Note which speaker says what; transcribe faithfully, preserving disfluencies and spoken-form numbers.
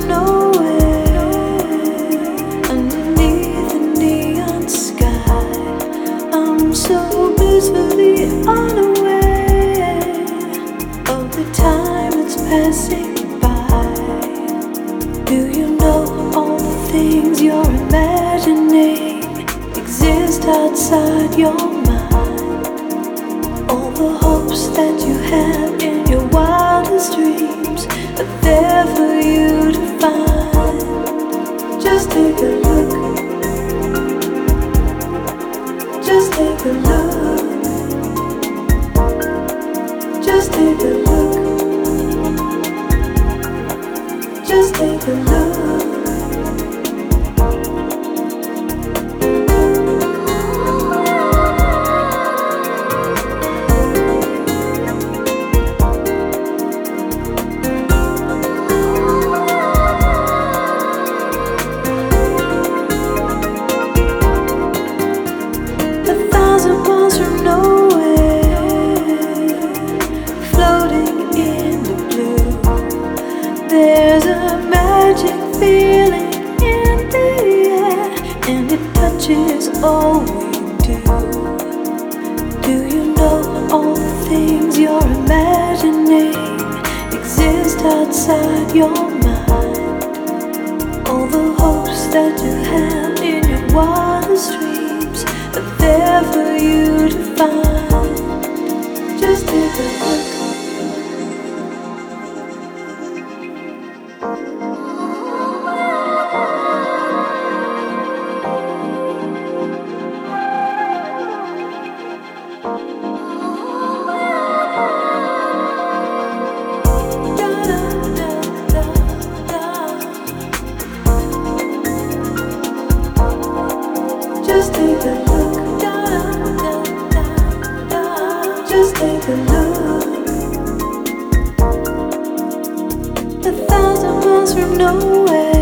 Speaker 1: from nowhere, underneath the neon sky. I'm so blissfully unaware of the time that's passing by. Do you know all the things you're imagining exist outside your mind? All the hopes that you have in your wildest dreams are there for you to find. Just take a look. Just take a look. Just take a look. Just take a look. From nowhere, floating in the blue, there's a magic feeling in the air, and it touches all we do. Do you know all the things you're imagining exist outside your mind? All the hopes that you have in your wildest dreams are there for you to find. Just take a look. Just take a look. Just take a look. A thousand miles from nowhere.